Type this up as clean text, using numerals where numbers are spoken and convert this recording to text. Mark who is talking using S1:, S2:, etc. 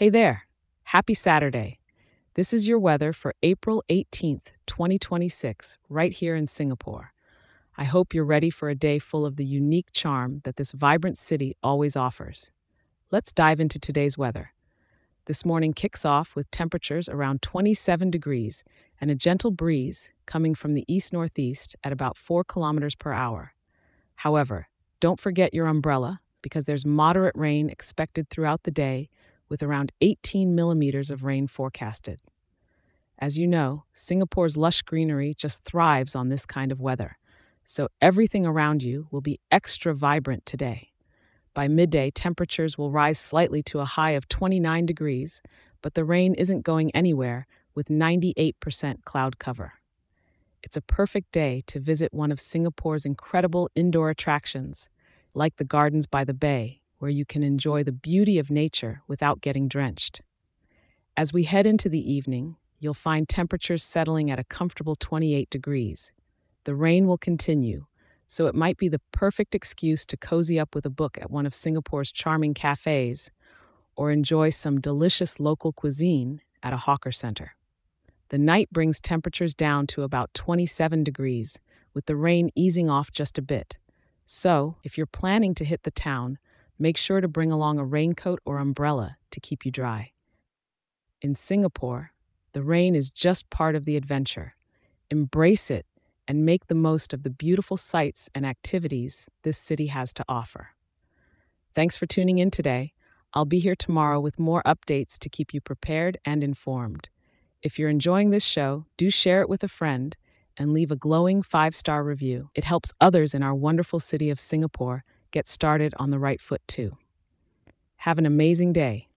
S1: Hey there. Happy Saturday. This is your weather for April 18th, 2026, right here in Singapore. I hope you're ready for a day full of the unique charm that this vibrant city always offers. Let's dive into today's weather. This morning kicks off with temperatures around 27 degrees and a gentle breeze coming from the east northeast at about 4 kilometers per hour. However, don't forget your umbrella because there's moderate rain expected throughout the day with around 18 millimeters of rain forecasted. As you know, Singapore's lush greenery just thrives on this kind of weather, so everything around you will be extra vibrant today. By midday, temperatures will rise slightly to a high of 29 degrees, but the rain isn't going anywhere with 98% cloud cover. It's a perfect day to visit one of Singapore's incredible indoor attractions, like the Gardens by the Bay, where you can enjoy the beauty of nature without getting drenched. As we head into the evening, you'll find temperatures settling at a comfortable 28 degrees. The rain will continue, so it might be the perfect excuse to cozy up with a book at one of Singapore's charming cafes or enjoy some delicious local cuisine at a hawker center. The night brings temperatures down to about 27 degrees, with the rain easing off just a bit. So, if you're planning to hit the town, make sure to bring along a raincoat or umbrella to keep you dry. In Singapore, the rain is just part of the adventure. Embrace it and make the most of the beautiful sights and activities this city has to offer. Thanks for tuning in today. I'll be here tomorrow with more updates to keep you prepared and informed. If you're enjoying this show, do share it with a friend and leave a glowing 5-star review. It helps others in our wonderful city of Singapore get started on the right foot too. Have an amazing day.